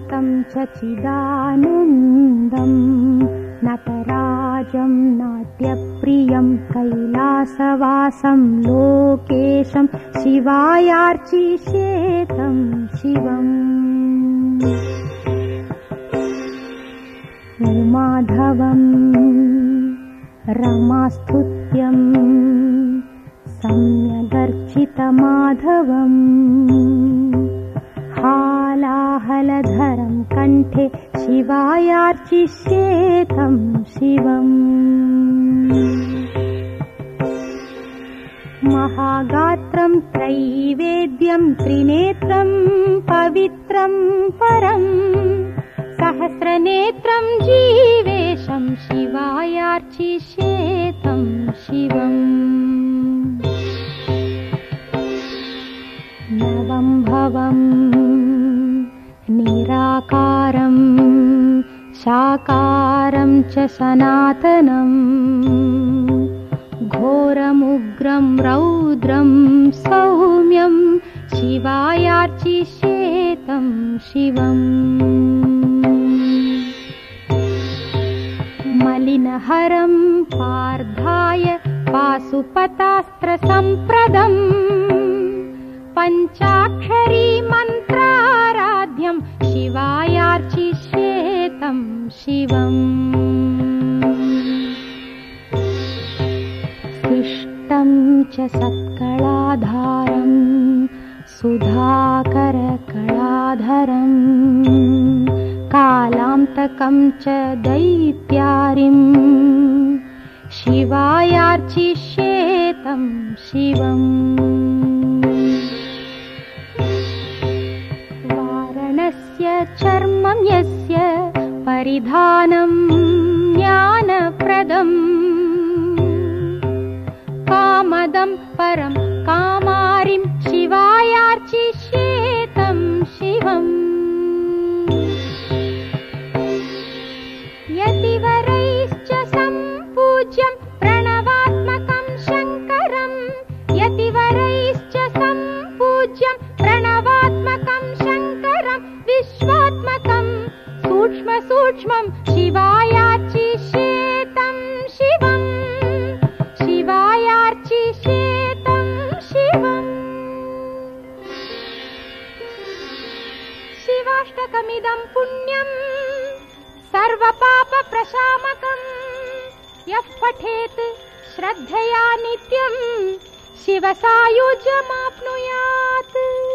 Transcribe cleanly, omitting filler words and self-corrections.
शान्तं च चिदानन्दम् नटराजं नाट्यप्रियं कैलासवासं लोकेशं शिवायार्चिष्येतं शिवम् उमाधवम् रमास्तुत्यम् सम्यगर्चितमाधवम् हालाहलधरं कण्ठे शिवायार्चिष्येतं शिवम् महागात्रं त्रैवेद्यं त्रिनेत्रं पवित्रं परम् सहस्रनेत्रं जीवेशं शिवायार्चिष्येतं शिवम् नवं भवम् निराकारं साकारं च सनातनम् घोरमुग्रं रौद्रं सौम्यं शिवायार्चिष्येतं शिवम् मलिनहरं पार्धाय पाशुपतास्त्रसम्प्रदम् पञ्चाक्षरी मन्त्राराध्यं शिवायार्चिष्येतं शिवम् शिष्टं च सत्कलाधारं सुधाकरकलाधरम् कालान्तकं च दैत्यारिं शिवायार्चिष्येतं शिवम् वारणस्य चर्मं यस्य परिधानं ज्ञानप्रदम् कामदं परं कामारिं शिवायार्चिष्येतं शिवम् यतिवरैश्च सम्पूज्यं प्रणवात्मकं शङ्करम् यतिवरैश्च सम्पूज्यं प्रणवात्मकं शङ्करं विश्वात्मकं सूक्ष्मं शिवायार्चिष्येतं शिवम् शिवायार्चिष्येतं शिवम् शिवाष्टकमिदं पुण्यम् सर्वपापप्रशामकम् यः पठेत् श्रद्धया नित्यम् शिवसायुज्यमाप्नुयात्।